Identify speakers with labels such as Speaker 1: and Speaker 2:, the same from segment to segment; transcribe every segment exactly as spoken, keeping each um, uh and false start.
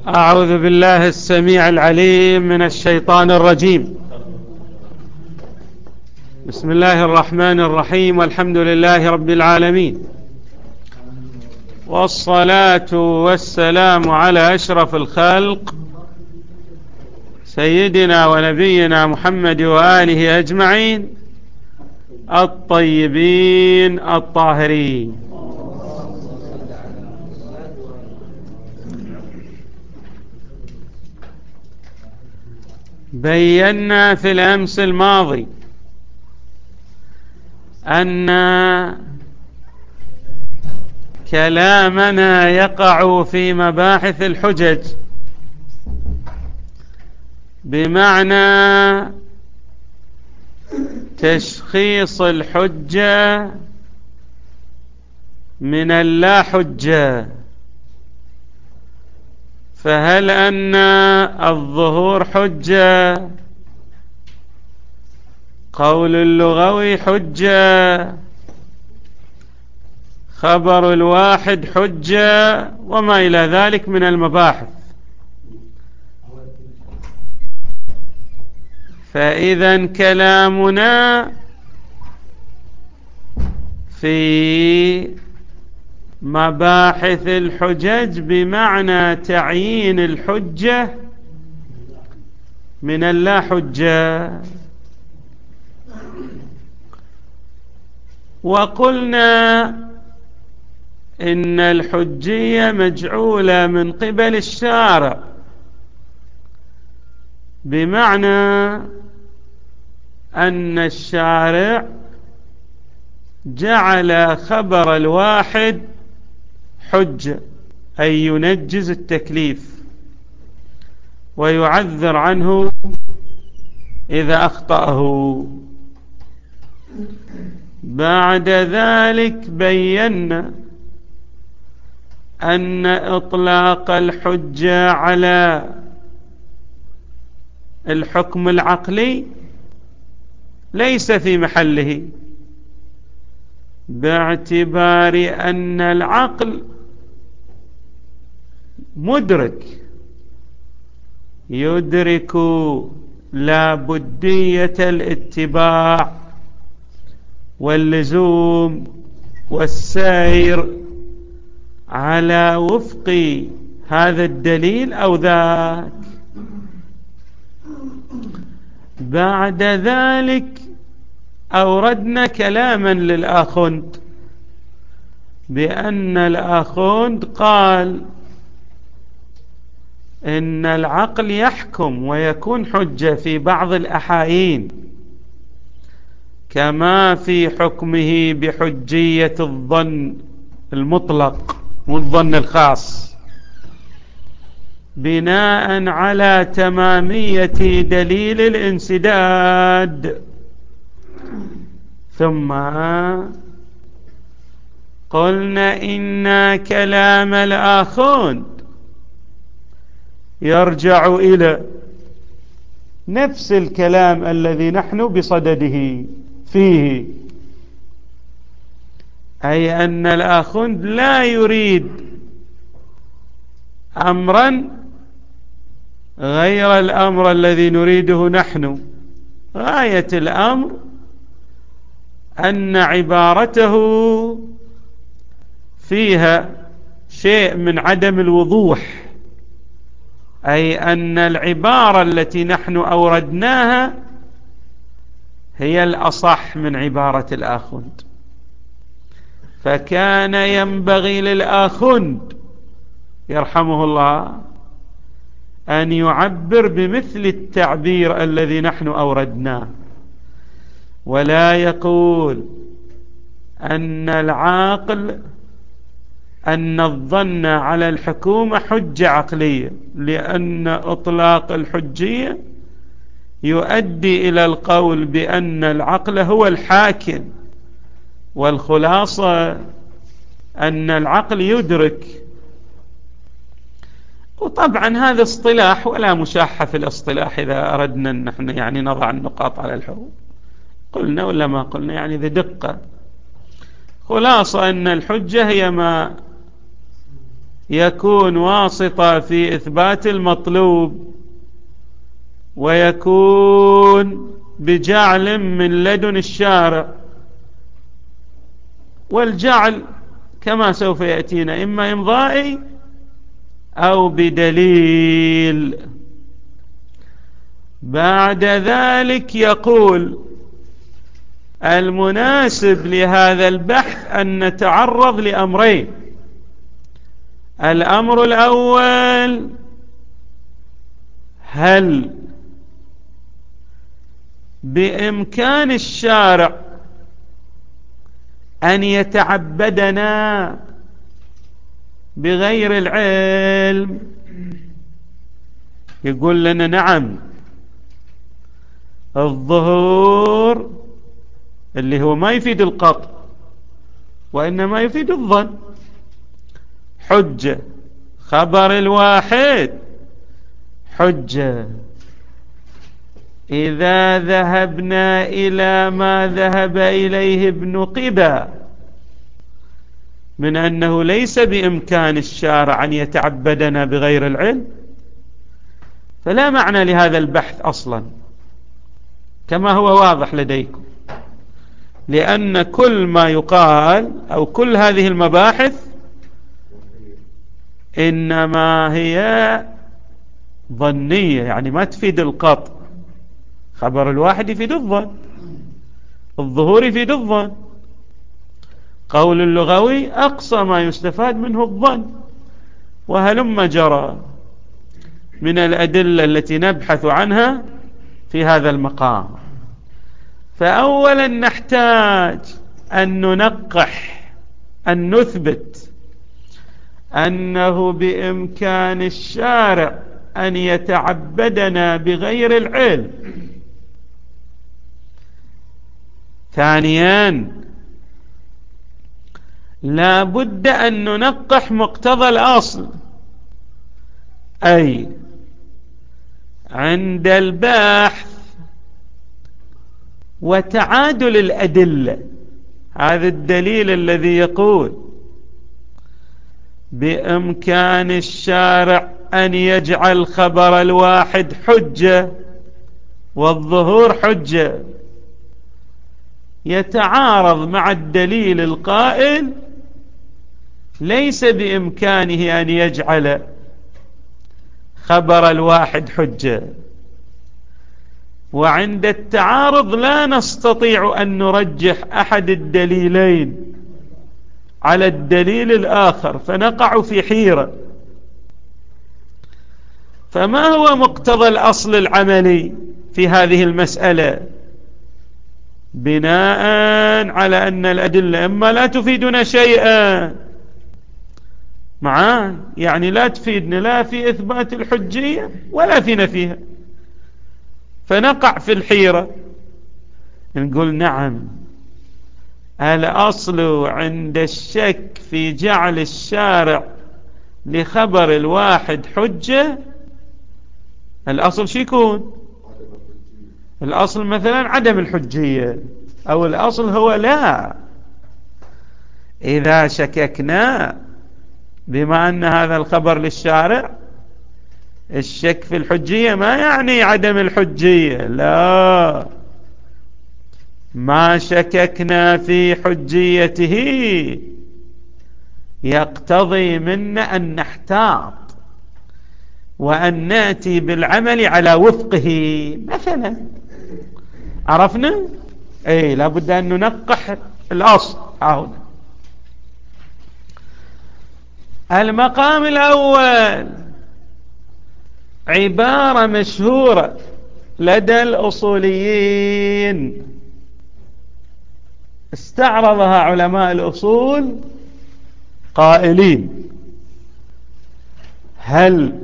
Speaker 1: أعوذ بالله السميع العليم من الشيطان الرجيم. بسم الله الرحمن الرحيم، والحمد لله رب العالمين، والصلاة والسلام على أشرف الخلق سيدنا ونبينا محمد وآله أجمعين الطيبين الطاهرين. بينا في الأمس الماضي أن كلامنا يقع في مباحث الحجج، بمعنى تشخيص الحجة من اللا حجة. فهل أن الظهور حجة؟ قول اللغوي حجة، خبر الواحد حجة، وما إلى ذلك من المباحث. فإذا كلامنا في مباحث الحجج بمعنى تعيين الحجة من اللا حجة. وقلنا إن الحجية مجعولة من قبل الشارع، بمعنى أن الشارع جعل خبر الواحد حجة، أي ينجز التكليف ويعذر عنه إذا أخطأه. بعد ذلك بينا أن إطلاق الحجة على الحكم العقلي ليس في محله، باعتبار أن العقل مدرك، يدرك لابدية الاتباع واللزوم والسير على وفق هذا الدليل أو ذاك. بعد ذلك أوردنا كلاما للآخوند، بأن الآخوند قال إن العقل يحكم ويكون حجة في بعض الأحايين، كما في حكمه بحجية الظن المطلق والظن الخاص، بناء على تمامية دليل الانسداد. ثم قلنا إن كلام الآخوند يرجع إلى نفس الكلام الذي نحن بصدده فيه، أي أن الآخوند لا يريد أمرا غير الأمر الذي نريده نحن. غاية الأمر أن عبارته فيها شيء من عدم الوضوح، أي أن العبارة التي نحن أوردناها هي الأصح من عبارة الآخوند. فكان ينبغي للآخوند يرحمه الله أن يعبر بمثل التعبير الذي نحن أوردناه، ولا يقول أن العاقل أن الظن على الحكومة حجة عقلية، لأن إطلاق الحجية يؤدي إلى القول بأن العقل هو الحاكم، والخلاصة أن العقل يدرك. وطبعا هذا اصطلاح ولا مشاحة في الاصطلاح إذا أردنا أن نحن يعني نضع النقاط على الحروف، قلنا ولا ما قلنا يعني ذي دقة. خلاصة أن الحجة هي ما يكون واسطة في إثبات المطلوب، ويكون بجعل من لدن الشارع. والجعل كما سوف يأتينا إما إمضائي أو بدليل. بعد ذلك يقول المناسب لهذا البحث أن نتعرض لأمرين. الأمر الأول: هل بإمكان الشارع أن يتعبدنا بغير العلم؟ يقول لنا نعم، الظهور اللي هو ما يفيد القطع وإنما يفيد الظن حجة، خبر الواحد حجة. إذا ذهبنا إلى ما ذهب إليه ابن قبا من أنه ليس بإمكان الشارع أن يتعبدنا بغير العلم، فلا معنى لهذا البحث أصلا كما هو واضح لديكم، لأن كل ما يقال أو كل هذه المباحث إنما هي ظنية، يعني ما تفيد القطع. خبر الواحد يفيد الظن، الظهور يفيد الظن. قول اللغوي أقصى ما يستفاد منه الظن، وهلم جرى من الأدلة التي نبحث عنها في هذا المقام. فأولا نحتاج أن ننقح، أن نثبت أنه بإمكان الشارع أن يتعبدنا بغير العلم. ثانيا لا بد أن ننقح مقتضى الأصل، أي عند البحث وتعادل الأدلة، هذا الدليل الذي يقول بإمكان الشارع أن يجعل خبر الواحد حجة والظهور حجة، يتعارض مع الدليل القائل ليس بإمكانه أن يجعل خبر الواحد حجة. وعند التعارض لا نستطيع أن نرجح أحد الدليلين على الدليل الآخر، فنقع في حيرة. فما هو مقتضى الأصل العملي في هذه المسألة؟ بناء على أن الأدلة إما لا تفيدنا شيئا معاه، يعني لا تفيدنا لا في إثبات الحجية ولا في نفيها، فنقع في الحيرة. نقول نعم، الأصل عند الشك في جعل الشارع لخبر الواحد حجة، الأصل شو يكون؟ الأصل مثلا عدم الحجية، أو الأصل هو لا. إذا شككنا بما أن هذا الخبر للشارع، الشك في الحجية ما يعني عدم الحجية، لا، ما شككنا في حجيته يقتضي منا أن نحتاط وأن نأتي بالعمل على وفقه. مثلا عرفنا؟ أي لابد أن ننقح الأصل. هنا المقام الأول عبارة مشهورة لدى الأصوليين، استعرضها علماء الأصول قائلين: هل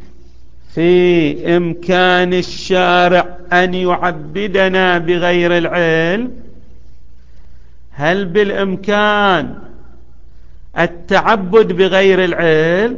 Speaker 1: في إمكان الشارع أن يعبدنا بغير العلم؟ هل بالإمكان التعبد بغير العلم؟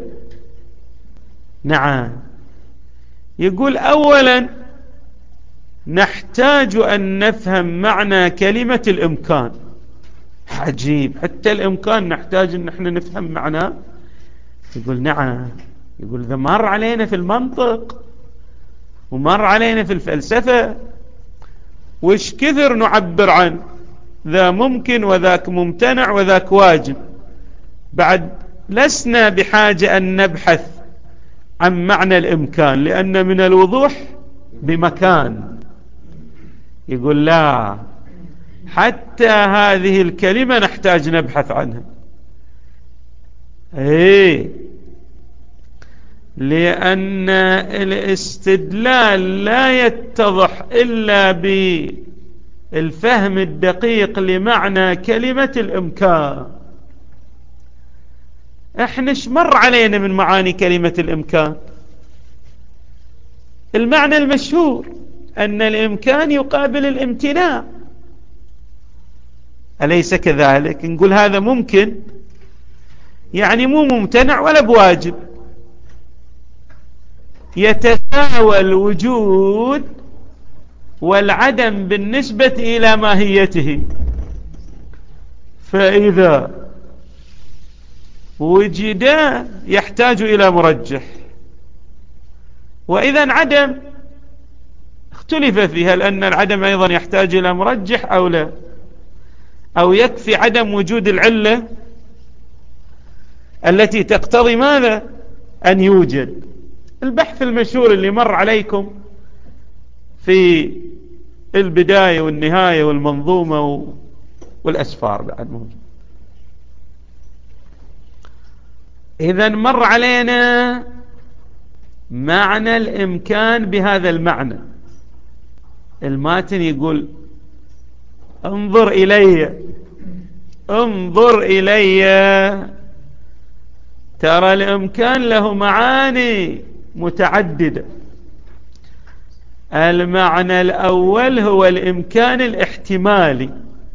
Speaker 1: نعم. يقول أولا نحتاج أن نفهم معنى كلمة الإمكان. عجيب، حتى الإمكان نحتاج أن نحن نفهم معناه. يقول نعم. يقول ذا مر علينا في المنطق ومر علينا في الفلسفة، وش كثر نعبر عن ذا ممكن وذاك ممتنع وذاك واجب، بعد لسنا بحاجة أن نبحث عن معنى الإمكان لأن من الوضوح بمكان. يقول لا، حتى هذه الكلمة نحتاج نبحث عنها. ايه، لأن الاستدلال لا يتضح إلا بالفهم الدقيق لمعنى كلمة الإمكان. احنا شمر علينا من معاني كلمة الإمكان؟ المعنى المشهور أن الإمكان يقابل الامتناع، أليس كذلك؟ نقول هذا ممكن يعني مو ممتنع ولا بواجب، يتساوى الوجود والعدم بالنسبة إلى ماهيته. فإذا وجد يحتاج إلى مرجح، وإذا انعدم اختلف فيها، لأن العدم أيضا يحتاج إلى مرجح أو لا، أو يكفي عدم وجود العلة التي تقتضي ماذا؟ أن يوجد. البحث المشهور اللي مر عليكم في البداية والنهاية والمنظومة والأسفار بعد موجود. إذن مر علينا معنى الإمكان بهذا المعنى. الماتن يقول انظر إلي انظر إلي، ترى الإمكان له معاني متعددة. المعنى الأول هو الإمكان الاحتمالي،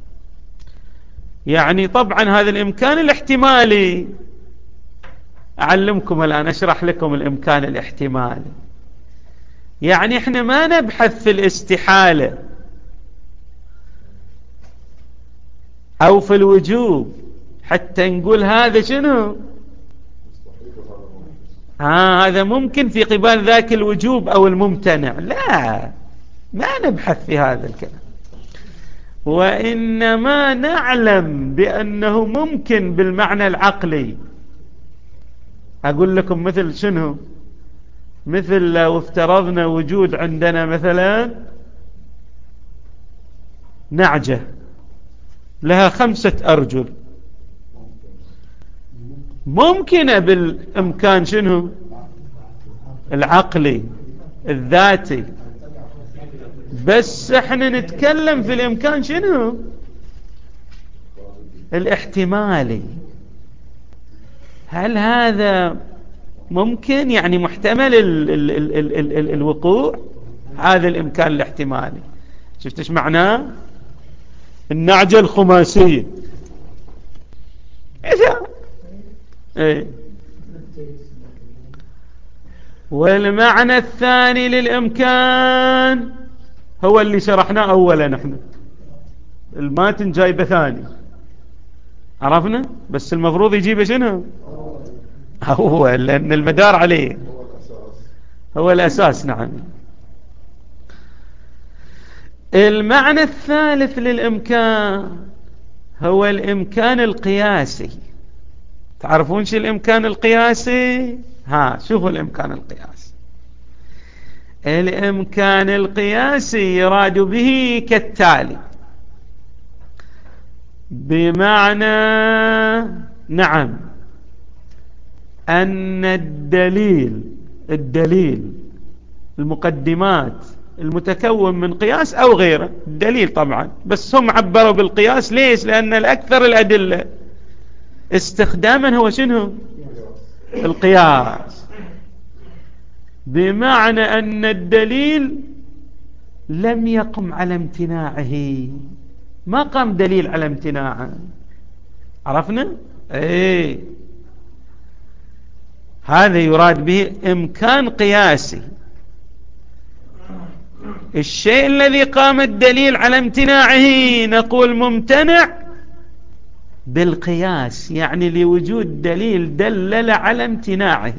Speaker 1: يعني طبعا هذا الإمكان الاحتمالي، أعلمكم الآن أشرح لكم الإمكان الاحتمالي. يعني إحنا ما نبحث في الاستحالة أو في الوجوب حتى نقول هذا شنو؟ آه هذا ممكن في قبال ذاك الوجوب أو الممتنع. لا، ما نبحث في هذا الكلام، وإنما نعلم بأنه ممكن بالمعنى العقلي. أقول لكم مثل شنو؟ مثل لو افترضنا وجود عندنا مثلا نعجة لها خمسة أرجل، ممكنة بالإمكان شنو؟ العقلي الذاتي، بس احنا نتكلم في الإمكان شنو؟ الاحتمالي. هل هذا ممكن يعني محتمل ال ال ال ال ال ال الوقوع؟ هذا الإمكان الاحتمالي. شفت ايش معناه؟ النعجة الخماسية إذا ايه. والمعنى الثاني للإمكان هو اللي شرحناه أولا، نحن الماتن جايبه ثاني، عرفنا، بس المفروض يجيبه شنو؟ هو لأن المدار عليه هو الأساس. نعم. المعنى الثالث للإمكان هو الإمكان القياسي. تعرفون شو الإمكان القياسي؟ ها شوفوا الإمكان القياسي. الإمكان القياسي يراد به كالتالي، بمعنى نعم أن الدليل الدليل المقدمات المتكون من قياس أو غيره، الدليل طبعا، بس هم عبروا بالقياس. ليش؟ لأن الأكثر الأدلة استخداما هو شنو؟ القياس. بمعنى أن الدليل لم يقم على امتناعه، ما قام دليل على امتناعه. عرفنا؟ ايه، هذا يراد به إمكان قياسي. الشيء الذي قام الدليل على امتناعه نقول ممتنع بالقياس، يعني لوجود دليل دلل على امتناعه.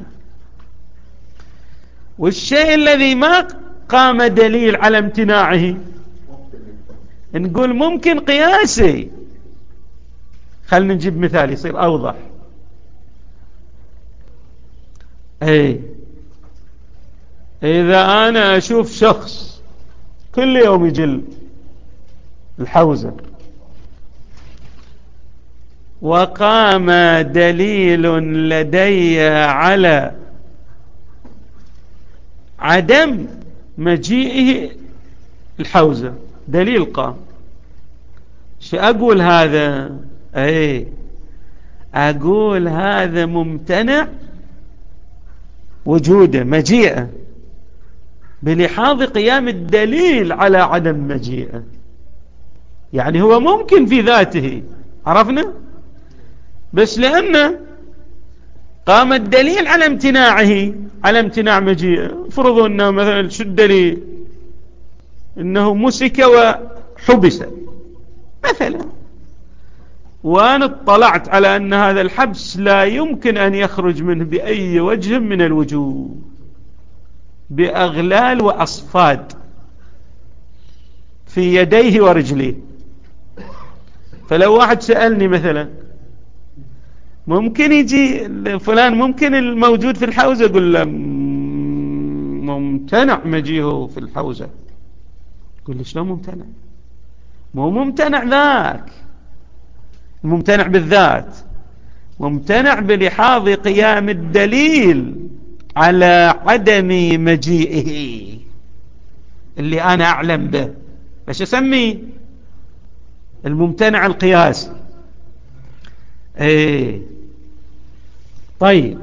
Speaker 1: والشيء الذي ما قام دليل على امتناعه نقول ممكن قياسي. خلنا نجيب مثال يصير أوضح. أي إذا أنا أشوف شخص كل يوم يجي الحوزة وقام دليل لدي على عدم مجيئه الحوزة، دليل قام، شو أقول هذا؟ أي أقول هذا ممتنع وجوده مجيئه بلحاظ قيام الدليل على عدم مجيئه. يعني هو ممكن في ذاته، عرفنا، بس لأنه قام الدليل على امتناعه، على امتناع مجيئه. فرضوا أنه مثلا شو الدليل؟ أنه مسك وحبس مثلا، وأنا اطلعت على أن هذا الحبس لا يمكن أن يخرج منه بأي وجه من الوجوه، بأغلال وأصفاد في يديه ورجليه. فلو واحد سألني مثلا ممكن يجي فلان، ممكن الموجود في الحوزة، أقول له ممتنع مجيئه في الحوزة. يقول لي شلون ممتنع؟ مو ممتنع ذاك، ممتنع بالذات، ممتنع بلحاظ قيام الدليل على عدم مجيئه اللي أنا أعلم به. بس أسميه الممتنع القياسي. ايه طيب،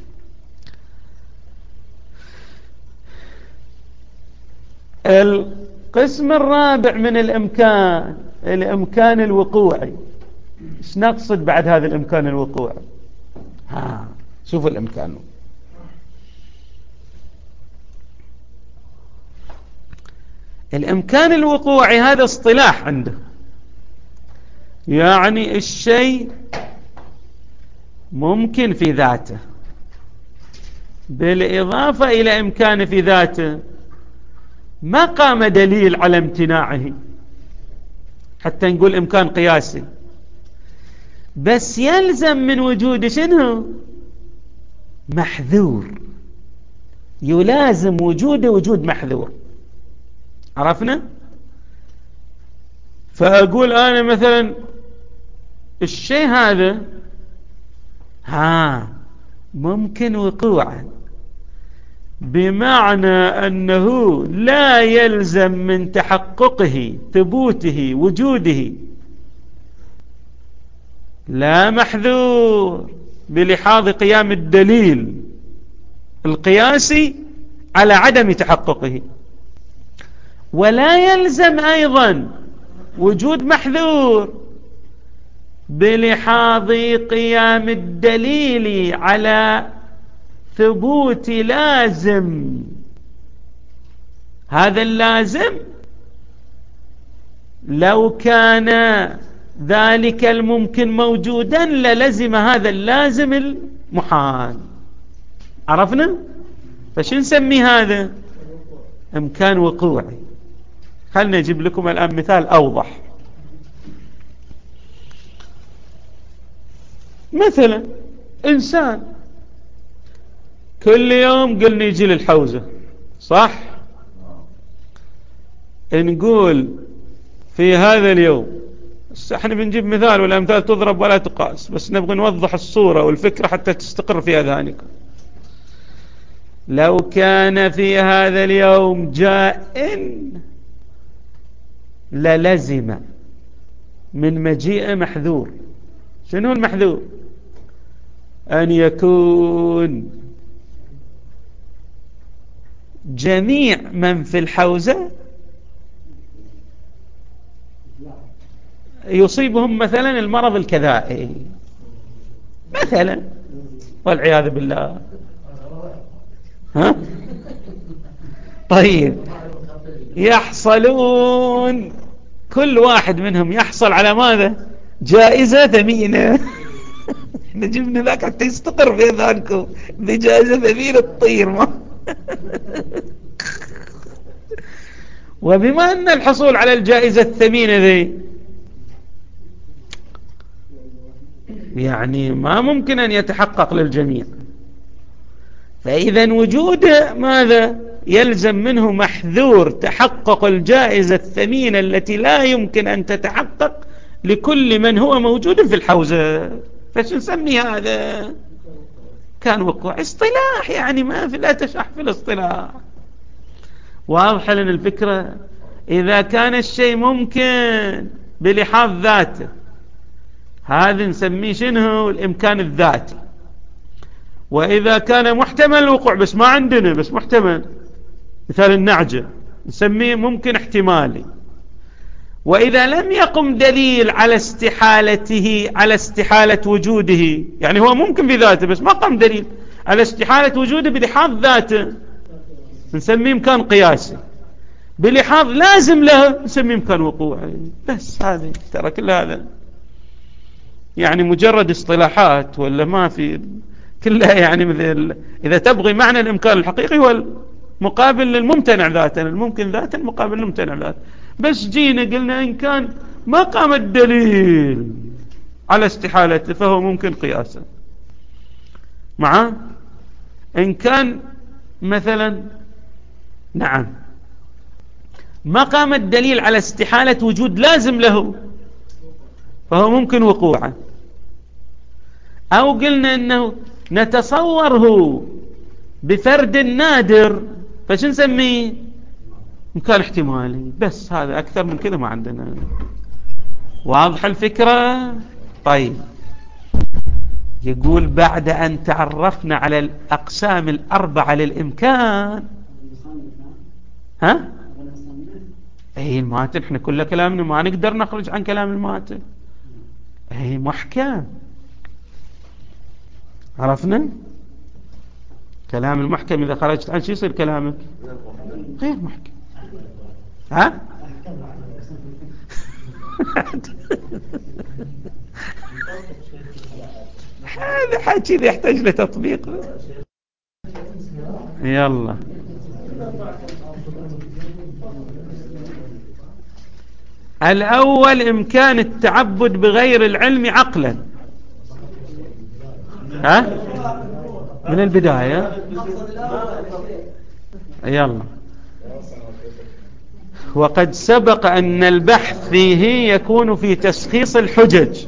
Speaker 1: القسم الرابع من الإمكان، الإمكان الوقوعي. ايش نقصد بعد هذا الإمكان الوقوعي؟ ها شوفوا الإمكان. الإمكان الوقوعي هذا اصطلاح عنده، يعني الشيء ممكن في ذاته بالإضافة إلى إمكان في ذاته ما قام دليل على امتناعه حتى نقول إمكان قياسي، بس يلزم من وجود شنو؟ محذور، يلازم وجوده وجود محذور. عرفنا؟ فأقول أنا مثلا الشيء هذا ها ممكن وقوعا، بمعنى أنه لا يلزم من تحققه ثبوته وجوده لا محذور بلحاظ قيام الدليل القياسي على عدم تحققه، ولا يلزم أيضا وجود محذور بلحاظ قيام الدليل على ثبوت لازم. هذا اللازم لو كان ذلك الممكن موجودا للزم هذا اللازم المحال. عرفنا؟ فش نسمي هذا؟ إمكان وقوعي. خلنا نجيب لكم الآن مثال أوضح. مثلا إنسان كل يوم قلنا يجي للحوزة، صح؟ نقول في هذا اليوم، احنا بنجيب مثال والأمثال تضرب ولا تقاس، بس نبغى نوضح الصورة والفكرة حتى تستقر في أذهانكم. لو كان في هذا اليوم جاء للزم من مجيء محذور. شنو المحذور؟ أن يكون جميع من في الحوزة يصيبهم مثلا المرض الكذائي مثلا، والعياذ بالله. ها؟ طيب، يحصلون كل واحد منهم يحصل على ماذا؟ جائزة ثمينة. نجيبنا ذاك حتى يستقر في ذلكم بجائزة ثمينة تطير ما. وبما أن الحصول على الجائزة الثمينة ذي يعني ما ممكن أن يتحقق للجميع، فإذا وجوده ماذا يلزم منه محذور تحقق الجائزة الثمينة التي لا يمكن أن تتحقق لكل من هو موجود في الحوزة. فش نسمي هذا؟ كان وقوع اصطلاح، يعني ما في لا تشح في الاصطلاح. واضح لنا الفكرة؟ إذا كان الشيء ممكن بلحاظ ذاته هذا نسميه شنو؟ الإمكان الذاتي. وإذا كان محتمل الوقوع بس ما عندنا بس محتمل، مثال النعجة نسميه ممكن احتمالي. وإذا لم يقم دليل على استحالته على استحالة وجوده، يعني هو ممكن بذاته بس ما قام دليل على استحالة وجوده بلحاظ ذاته، نسميه إمكان قياسي. بلحاظ لازم له نسميه إمكان وقوعي. بس هذه ترى كل هذا يعني مجرد اصطلاحات ولا ما في كلها، يعني مثل إذا تبغي معنى الإمكان الحقيقي هو مقابل للممتنع ذاتا، الممكن ذاتا مقابل للممتنع ذاتا. بس جينا قلنا إن كان ما قام الدليل على استحالته فهو ممكن قياسا، مع إن كان مثلا نعم ما قام الدليل على استحالة وجود لازم له فهو ممكن وقوعا. أو قلنا أنه نتصوره بفرد نادر فش نسميه؟ إمكان احتمالي. بس هذا أكثر من كذا ما عندنا. واضح الفكرة؟ طيب، يقول بعد أن تعرفنا على الأقسام الأربعة للإمكان، ها؟ أي الماتن احنا كل كلامنا ما نقدر نخرج عن كلام الماتن، أي محكم. عرفنا كلام المحكم إذا خرجت عن شيء يصير كلامك غير محكم. ها؟ هذا حكي إذا يحتاج لتطبيق. يلا الأول إمكان التعبد بغير العلم عقلا. ها؟ من البداية. يلا. وقد سبق أن البحث فيه يكون في تشخيص الحجج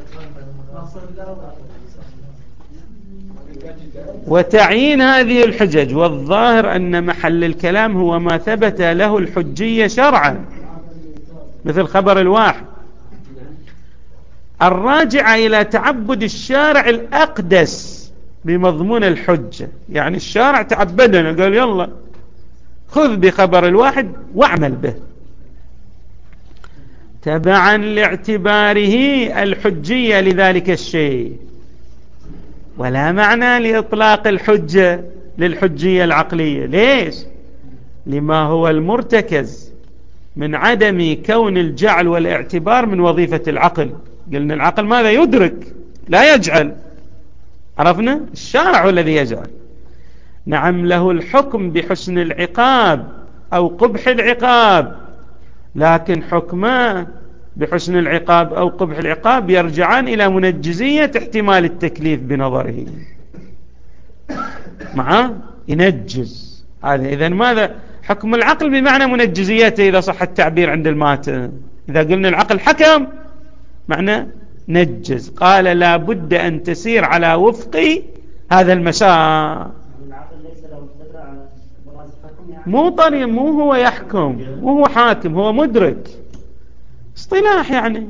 Speaker 1: وتعيين هذه الحجج، والظاهر أن محل الكلام هو ما ثبت له الحجية شرعا مثل خبر الواحد، الراجع إلى تعبد الشارع الأقدس بمضمون الحجة. يعني الشارع تعبدنا قال يلا خذ بخبر الواحد واعمل به تبعا لاعتباره الحجية لذلك الشيء، ولا معنى لإطلاق الحجة للحجية العقلية. ليش؟ لما هو المرتكز من عدم كون الجعل والاعتبار من وظيفة العقل. قلنا العقل ماذا يدرك لا يجعل. عرفنا الشارع الذي يجعل. نعم له الحكم بحسن العقاب أو قبح العقاب، لكن حكمه بحسن العقاب أو قبح العقاب يرجعان إلى منجزية احتمال التكليف بنظره. معه ينجز هذا. إذن ماذا حكم العقل؟ بمعنى منجزيته إذا صح التعبير عند الماتن. إذا قلنا العقل حكم معنى نجز. قال لا بد أن تسير على وفق هذا المسار. مو طريق، مو هو يحكم، مو هو حاكم، هو مدرك. اصطلاح يعني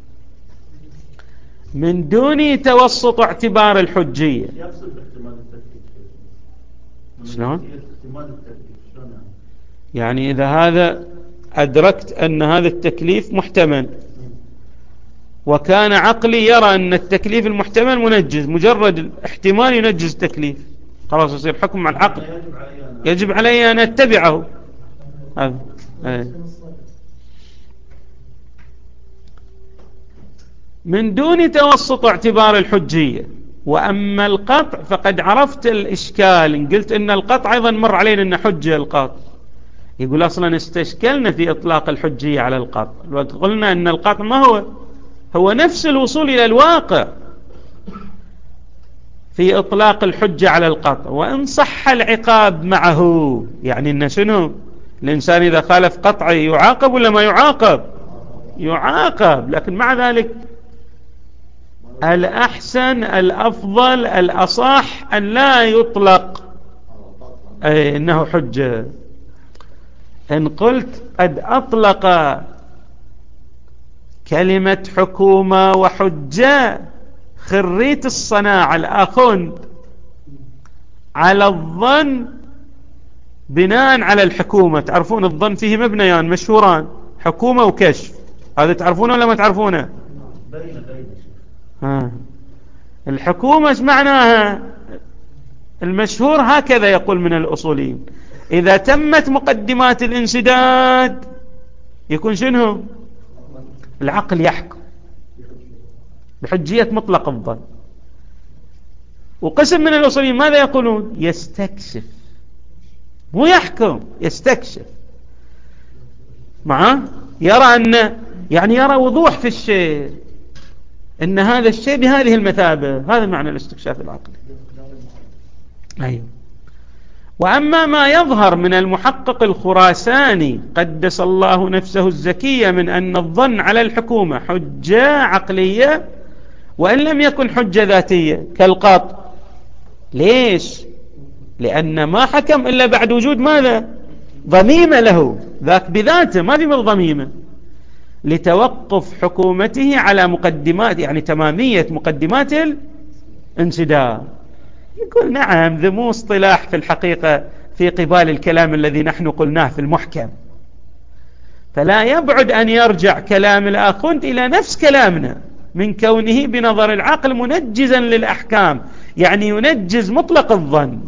Speaker 1: من دون توسط اعتبار الحجية. شلون؟ يعني إذا هذا أدركت أن هذا التكليف محتمل وكان عقلي يرى أن التكليف المحتمل منجز، مجرد الاحتمال ينجز التكليف، خلاص يصير حكم مع العقل، يجب علي أن أتبعه. من دون توسط اعتبار الحجية. وأما القطع فقد عرفت الإشكال، إن قلت إن القطع أيضا مر علينا إن حجة القطع، يقول أصلا استشكلنا في إطلاق الحجية على القطع، وقلنا إن القطع ما هو هو نفس الوصول إلى الواقع في إطلاق الحجة على القطع، وإن صح العقاب معه. يعني إن شنو الإنسان إذا خالف قطعي يعاقب ولا ما يعاقب؟ يعاقب، لكن مع ذلك الأحسن الأفضل الأصح أن لا يطلق أي إنه حجة. إن قلت قد أطلق كلمة حكومة وحجة خريت الصناعة الآخوند على الظن بناء على الحكومة. تعرفون الظن فيه مبنيان مشهوران، حكومة وكشف، هذا تعرفونه ولا ما تعرفونه؟ ها. الحكومة ايش معناها؟ المشهور هكذا يقول من الأصوليين، إذا تمت مقدمات الانسداد يكون شنو؟ العقل يحكم بحجية مطلق الظن. وقسم من الأصوليين ماذا يقولون؟ يستكشف، مو يحكم، يستكشف. معه يرى أن يعني يرى وضوح في الشيء، أن هذا الشيء بهذه المثابة، هذا معنى الاستكشاف العقلي. أيوه. وأما ما يظهر من المحقق الخراساني قدس الله نفسه الزكية من أن الظن على الحكومة حجة عقلية وإن لم يكن حجة ذاتية كالقطع. ليش؟ لأن ما حكم إلا بعد وجود ماذا؟ ضميمة له، ذاك بذاته ما في ضميمة، لتوقف حكومته على مقدمات، يعني تمامية مقدمات الانسداد. يقول نعم، ذا مو اصطلاح في الحقيقة في قبال الكلام الذي نحن قلناه في المحكم، فلا يبعد أن يرجع كلام الآخوند إلى نفس كلامنا من كونه بنظر العقل منجزا للأحكام، يعني ينجز مطلق الظن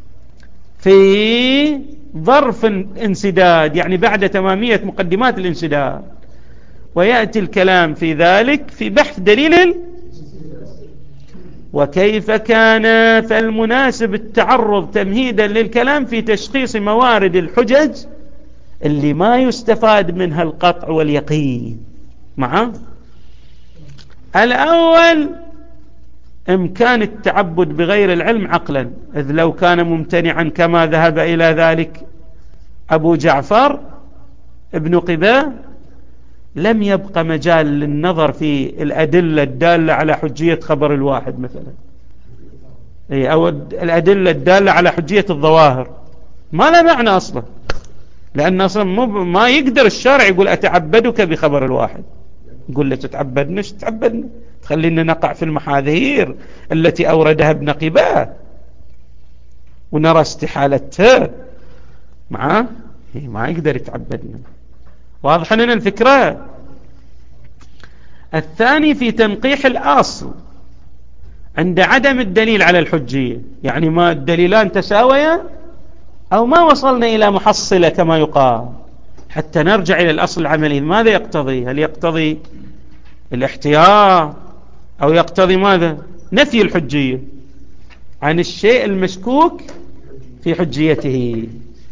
Speaker 1: في ظرف انسداد، يعني بعد تمامية مقدمات الانسداد. ويأتي الكلام في ذلك في بحث دليل. وكيف كان فالمناسب التعرض تمهيدا للكلام في تشخيص موارد الحجج اللي ما يستفاد منها القطع واليقين. معه الأول إمكان التعبد بغير العلم عقلا، إذ لو كان ممتنعا كما ذهب إلى ذلك أبو جعفر ابن قباء لم يبقى مجال للنظر في الأدلة الدالة على حجية خبر الواحد مثلا، أو الأدلة الدالة على حجية الظواهر، ما لا معنى أصلا، لأن أصلا ما يقدر الشارع يقول أتعبدك بخبر الواحد، يقول له تتعبدنش تتعبدنا، تخلينا نقع في المحاذير التي أوردها ابن قباء ونرى استحالتها معه، ما يقدر يتعبدنا. واضح لنا الفكرة. الثاني في تنقيح الأصل عند عدم الدليل على الحجية، يعني ما الدليلان تساويا أو ما وصلنا إلى محصلة كما يقال، حتى نرجع إلى الأصل العملي. ماذا يقتضي؟ هل يقتضي الاحتياط أو يقتضي ماذا؟ نفي الحجية عن الشيء المشكوك في حجيته.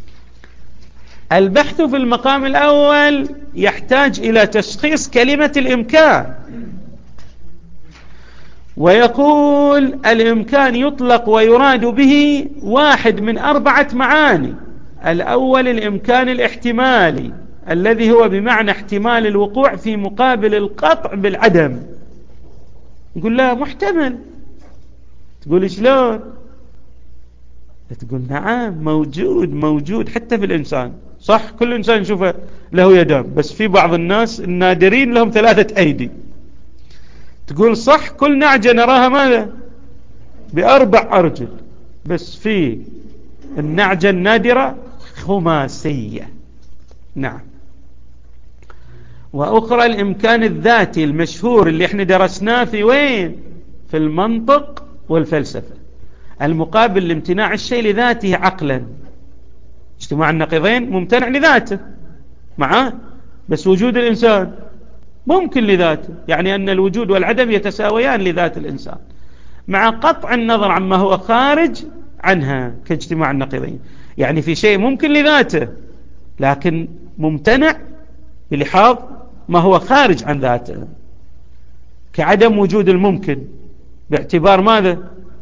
Speaker 1: البحث في المقام الأول يحتاج إلى تشخيص كلمة الإمكان، ويقول الإمكان يطلق ويراد به واحد من أربعة معاني. الأول الإمكان الاحتمالي الذي هو بمعنى احتمال الوقوع في مقابل القطع بالعدم. يقول لا محتمل، تقول شلون؟ تقول نعم موجود موجود حتى في الإنسان، صح كل إنسان نشوفه له يدان، بس في بعض الناس النادرين لهم ثلاثة أيدي. تقول صح كل نعجة نراها ماذا؟ بأربع أرجل، بس في النعجة النادرة خماسية. نعم. وأخرى الإمكان الذاتي المشهور اللي احنا درسناه في وين؟ في المنطق والفلسفة، المقابل لامتناع الشيء لذاته عقلا. اجتماع النقيضين ممتنع لذاته معاه، بس وجود الإنسان ممكن لذاته، يعني أن الوجود والعدم يتساويان لذات الإنسان مع قطع النظر عما هو خارج عنها كاجتماع النقيضين. يعني في شيء ممكن لذاته لكن ممتنع بلحاظ ما هو خارج عن ذاته، كعدم وجود الممكن باعتبار ماذا؟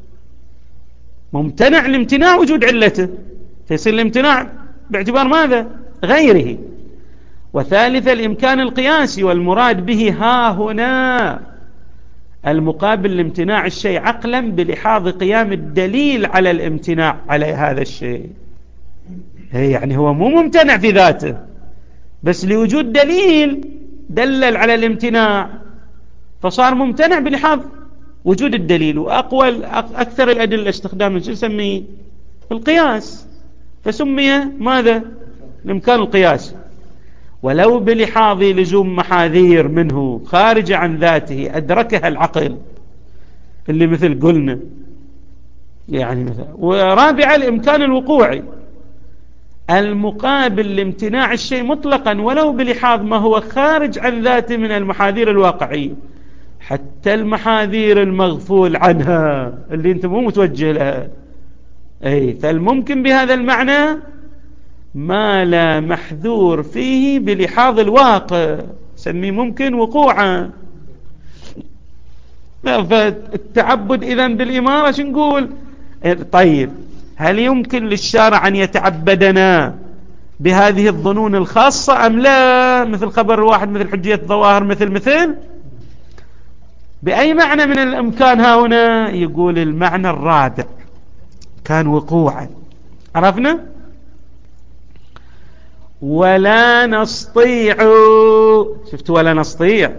Speaker 1: ممتنع لامتناع وجود علته، فيصير الامتناع باعتبار ماذا؟ غيره. وثالثا الإمكان القياسي، والمراد به ها هنا المقابل لامتناع الشيء عقلا بلحاظ قيام الدليل على الامتناع على هذا الشيء. يعني هو مو ممتنع في ذاته بس لوجود دليل دلل على الامتناع فصار ممتنع بلحاظ وجود الدليل. وأقوى أكثر الأدلة استخداما شو نسميه؟ القياس، فسمي ماذا؟ الإمكان القياسي. ولو بلحاظ لزوم محاذير منه خارج عن ذاته أدركها العقل اللي مثل قلنا يعني مثلا. ورابعا الإمكان الوقوعي المقابل لامتناع الشيء مطلقا ولو بلحاظ ما هو خارج عن ذاته من المحاذير الواقعية، حتى المحاذير المغفول عنها اللي انت مو متوجه لها. اي فالممكن بهذا المعنى ما لا محذور فيه بلحاظ الواقع، سميه ممكن وقوعا. فالتعبد إذن بالإمارة شو نقول؟ طيب هل يمكن للشارع أن يتعبدنا بهذه الظنون الخاصة أم لا؟ مثل خبر الواحد، مثل حجية الظواهر، مثل مثل بأي معنى من الإمكان ها هنا؟ يقول المعنى الرابع كان وقوعا. عرفنا؟ ولا نستطيع، شفت ولا نستطيع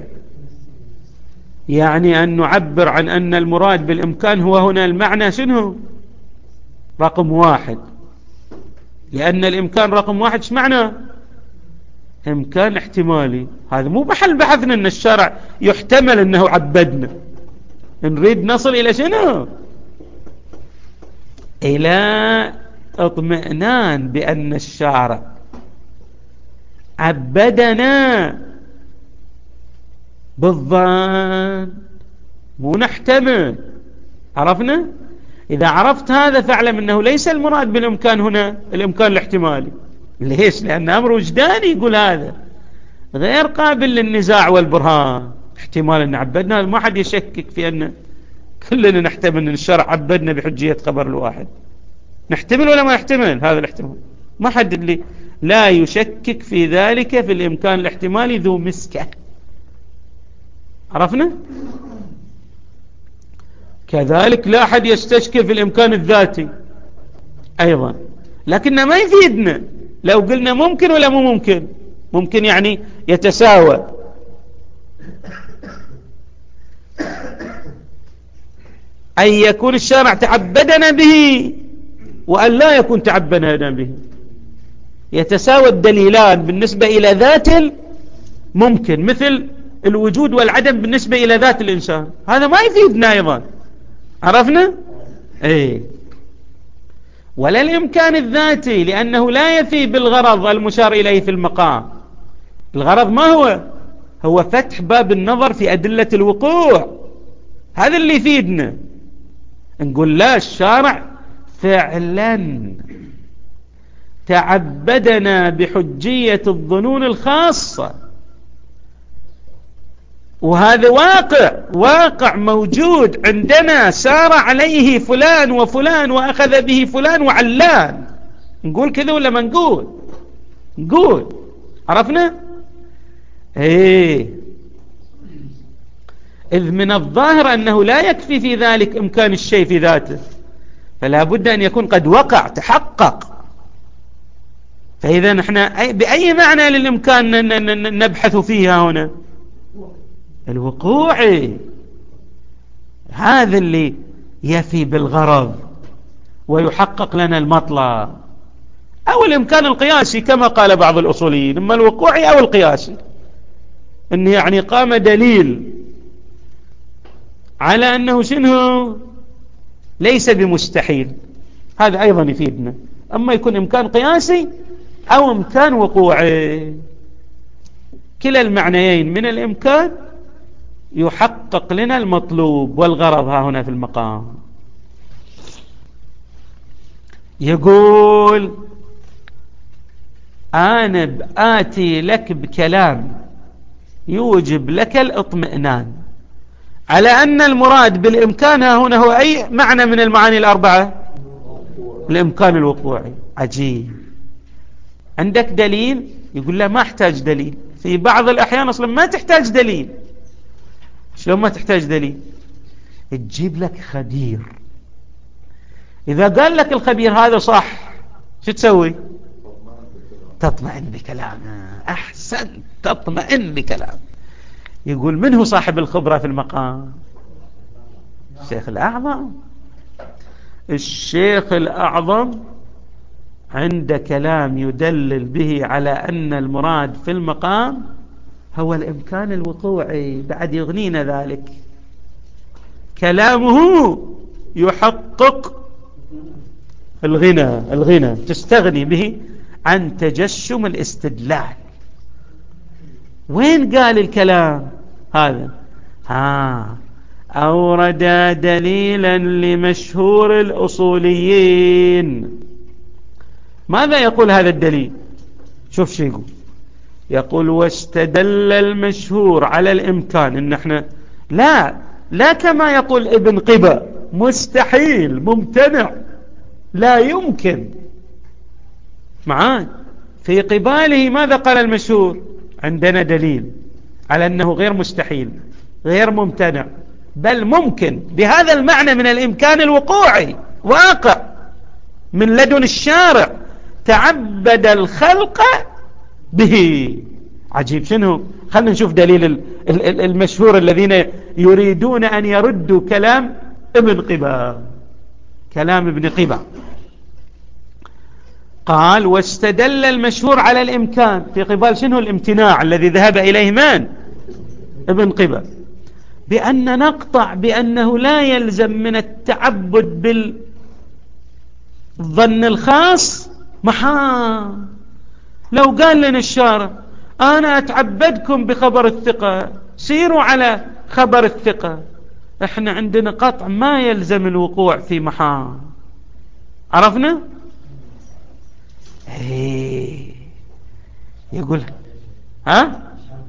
Speaker 1: يعني أن نعبر عن أن المراد بالإمكان هو هنا المعنى شنو؟ رقم واحد، لأن الإمكان رقم واحد ايش معنى؟ إمكان احتمالي. هذا مو محل بحثنا أن الشرع يحتمل أنه عبدنا، نريد نصل إلى شنو؟ إلى اطمئنان بأن الشارع عبدنا بالظن مو نحتمل. عرفنا؟ إذا عرفت هذا فاعلم أنه ليس المراد بالإمكان هنا الإمكان الاحتمالي. ليش؟ لأن أمر وجداني يقول هذا غير قابل للنزاع والبرهان. احتمال أن عبدنا، ما حد يشكك في أن كلنا نحتمل أن الشرع عبدنا بحجية خبر الواحد. نحتمل ولا ما نحتمل هذا الاحتمال؟ ما حد اللي لا يشكك في ذلك في الإمكان الاحتمالي ذو مسكة. عرفنا؟ كذلك لا أحد يستشكل في الإمكان الذاتي أيضا، لكن ما يفيدنا لو قلنا ممكن ولا مو ممكن. ممكن يعني يتساوى. أن يكون الشارع تعبدنا به وأن لا يكون تعبدنا به، يتساوى الدليلان بالنسبة إلى ذات الممكن، مثل الوجود والعدم بالنسبة إلى ذات الإنسان. هذا ما يفيدنا أيضا. عرفنا؟ ايه. ولا الإمكان الذاتي، لأنه لا يفي بالغرض المشار إليه في المقام. الغرض ما هو؟ هو فتح باب النظر في أدلة الوقوع. هذا اللي يفيدنا. نقول لا، الشارع فعلا تعبدنا بحجية الظنون الخاصة، وهذا واقع واقع موجود عندنا، سار عليه فلان وفلان وأخذ به فلان وعلان. نقول كذا ولا ما نقول؟ نقول. عرفنا؟ ايه. إذ من الظاهر أنه لا يكفي في ذلك إمكان الشيء في ذاته، فلا بد أن يكون قد وقع تحقق. فإذا نحن بأي معنى للإمكان نبحث فيها هنا؟ الوقوعي. هذا اللي يفي بالغرض ويحقق لنا المطلب. أو الإمكان القياسي كما قال بعض الأصوليين، إما الوقوعي أو القياسي، إن يعني قام دليل على أنه شنو ليس بمستحيل. هذا أيضا يفيدنا. أما يكون إمكان قياسي أو إمكان وقوعي. كلا المعنيين من الإمكان يحقق لنا المطلوب والغرض ها هنا في المقام. يقول أنا بآتي لك بكلام يوجب لك الاطمئنان على أن المراد بالإمكان ها هنا هو أي معنى من المعاني الأربعة؟ الإمكان الوقوعي. عجيب. عندك دليل؟ يقول لا ما احتاج دليل. في بعض الأحيان أصلا ما تحتاج دليل. شلون ما تحتاج دليل؟ تجيب لك خبير، إذا قال لك الخبير هذا صح شو تسوي؟ تطمئن بكلامه. أحسن، تطمئن بكلامه. يقول من هو صاحب الخبرة في المقام؟ الشيخ الأعظم. الشيخ الأعظم عند كلام يدلل به على أن المراد في المقام هو الإمكان الوقوعي، بعد يغنينا ذلك. كلامه يحقق الغنى الغنى تستغني به عن تجشم الاستدلال. وين قال الكلام هذا؟ ها أورد دليلا لمشهور الأصوليين. ماذا يقول هذا الدليل؟ شوف شو يقول. يقول واستدل المشهور على الإمكان إن احنا لا لا كما يقول ابن قبة مستحيل ممتنع لا يمكن. معان في قباله ماذا قال المشهور؟ عندنا دليل على أنه غير مستحيل غير ممتنع بل ممكن بهذا المعنى من الإمكان الوقوعي، واقع من لدن الشارع تعبد الخلق به. عجيب. شنو؟ خلنا نشوف دليل المشهور الذين يريدون أن يردوا كلام ابن قبة. كلام ابن قبة قال واستدل المشهور على الإمكان في قبال شنو؟ الامتناع الذي ذهب إليه من؟ ابن قبة، بأن نقطع بأنه لا يلزم من التعبد بالظن الخاص محا. لو قال لنا الشارع أنا أتعبدكم بخبر الثقة سيروا على خبر الثقة، احنا عندنا قطع ما يلزم الوقوع في محا. عرفنا؟ ايه يقول ها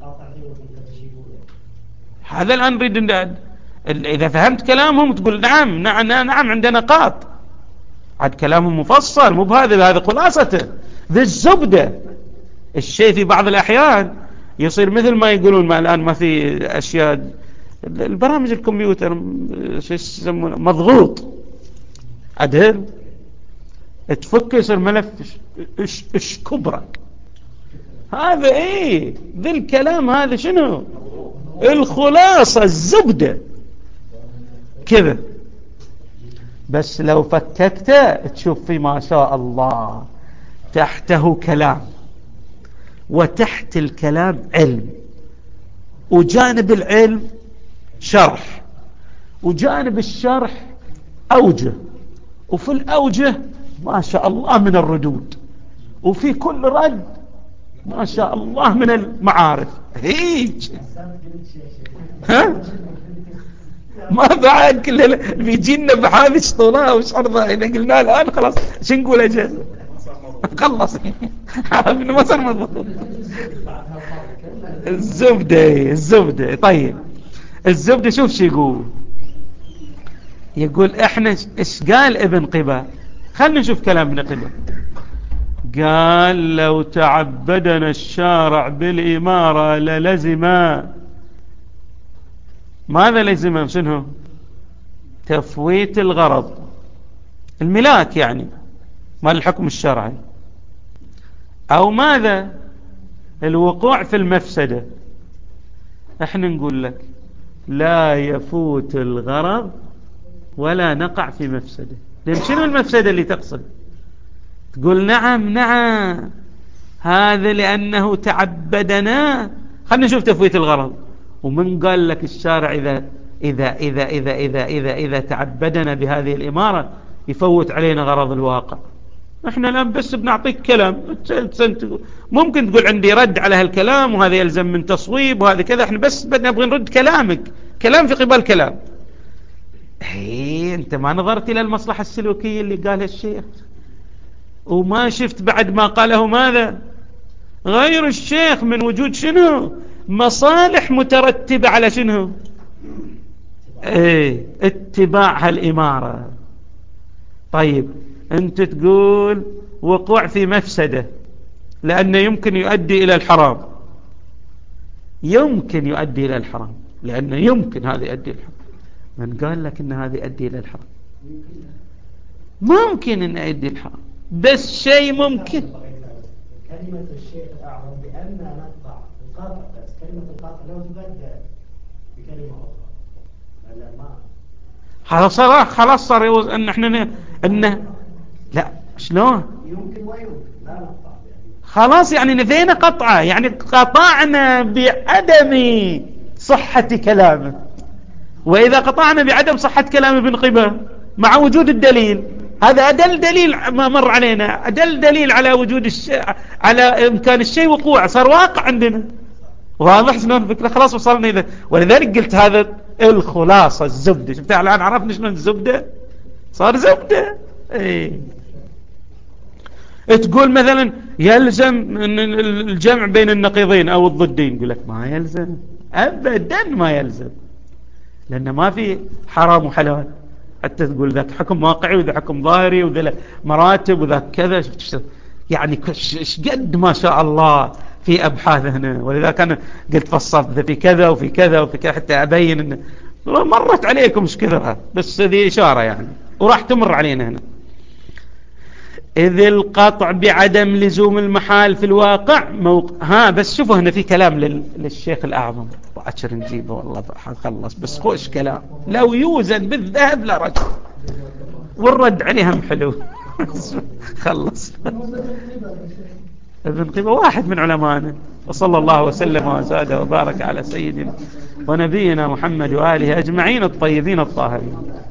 Speaker 1: هذا الآن نريد إذا فهمت كلامهم تقول نعم نعم نعم عندنا قاط. عاد كلامهم مفصل مو بهذا، هذا خلاصته ذي الزبدة. الشيء في بعض الأحيان يصير مثل ما يقولون ما الآن ما في أشياء البرامج الكمبيوتر شو يسمونه مضغوط عدل تفك يصير ملف إش, إش كبرى. هذا ايه ذي الكلام هذا شنو الخلاصة الزبدة كذا. بس لو فككته تشوف في ما شاء الله تحته كلام وتحت الكلام علم، وجانب العلم شرح، وجانب الشرح أوجه، وفي الأوجه ما شاء الله من الردود، وفي كل رد ما شاء الله من المعارف. هيك ها ما بعد كل بيجينا بهذه الشطولة وش عرضها. إذا قلنا الآن خلاص شو نقول أجل خلص من ما صار مضبوط. الزبدة الزبدة طيب الزبدة شوف شو يقول. يقول احنا ايش قال ابن قبة؟ خلنا نشوف كلام ابن قبة. قال لو تعبدنا الشارع بالإمارة للزم ماذا لزم؟ شنو؟ تفويت الغرض الملاك يعني مال الحكم الشرعي، أو ماذا؟ الوقوع في المفسدة. احنا نقول لك لا يفوت الغرض ولا نقع في مفسدة. لأن شنو المفسدة اللي تقصد؟ تقول نعم نعم هذا لأنه تعبدنا. خلنا نشوف تفويت الغرض. ومن قال لك الشارع إذا إذا إذا إذا إذا إذا إذا تعبدنا بهذه الإمارة يفوت علينا غرض الواقع؟ احنا الآن بس بنعطيك كلام، ممكن تقول عندي رد على هالكلام وهذا يلزم من تصويب وهذا كذا، احنا بس بدنا نبغى نرد كلامك، كلام في قبال كلام. ايه انت ما نظرت الى المصلحة السلوكية اللي قالها الشيخ، وما شفت بعد ما قاله ماذا غير الشيخ من وجود شنو مصالح مترتبة على شنو ايه اتباع هالإمارة. طيب انت تقول وقوع في مفسدة لأنه يمكن يؤدي إلى الحرام، يمكن يؤدي إلى الحرام لأنه يمكن هذا يؤدي إلى الحرام. من قال لك أن هذا يؤدي إلى الحرام؟ ممكن أن يؤدي الحرام، بس شيء ممكن.
Speaker 2: كلمة الشيخ الأعظم بأن نقطع القاطع، بس كلمة القاطع لو تبدأ بكلمة أخرى لا ما
Speaker 1: خلاص صار خلاص صار ان احنا انه لا شلون
Speaker 2: يمكن ويمكن لا نقطع
Speaker 1: خلاص يعني نفينا قطعه، يعني قطعنا بعدم صحة كلامه. وإذا قطعنا بعدم صحة كلام ابن قبة مع وجود الدليل، هذا أدل دليل ما مر علينا، أدل دليل على وجود الشيء، على إمكان الشيء وقوع، صار واقع عندنا. واضح شلون فكرة؟ خلاص وصلنا إذا. ولذلك قلت هذا الخلاصة الزبدة. شفتها الآن عرفنا شلون الزبدة صار زبدة. ايه تقول مثلا يلزم الجمع بين النقيضين أو الضدين، يقول لك ما يلزم أبدا، ما يلزم، لأن ما في حرام وحلال. حتى تقول ذاك حكم واقعي وذا حكم ظاهري وذا مراتب وذاك كذا، يعني قد ما شاء الله في أبحاث هنا. ولذلك أنا قلت فصلت في كذا وفي كذا وفي كذا حتى أبين أن مرت عليكم مش كذا، بس هذه إشارة يعني، وراح تمر علينا هنا. إذ القطع بعدم لزوم المحال في الواقع موق... ها بس شوفوا هنا في كلام لل... للشيخ الأعظم، بأشر نجيبه والله خلص، بس خوش كلام لو يوزن بالذهب لرد، والرد عليهم حلو. خلص. ابن قبة واحد من علمائنا. وصلى الله وسلم وزاد وبارك على سيدنا ونبينا محمد وآله أجمعين الطيبين الطاهرين.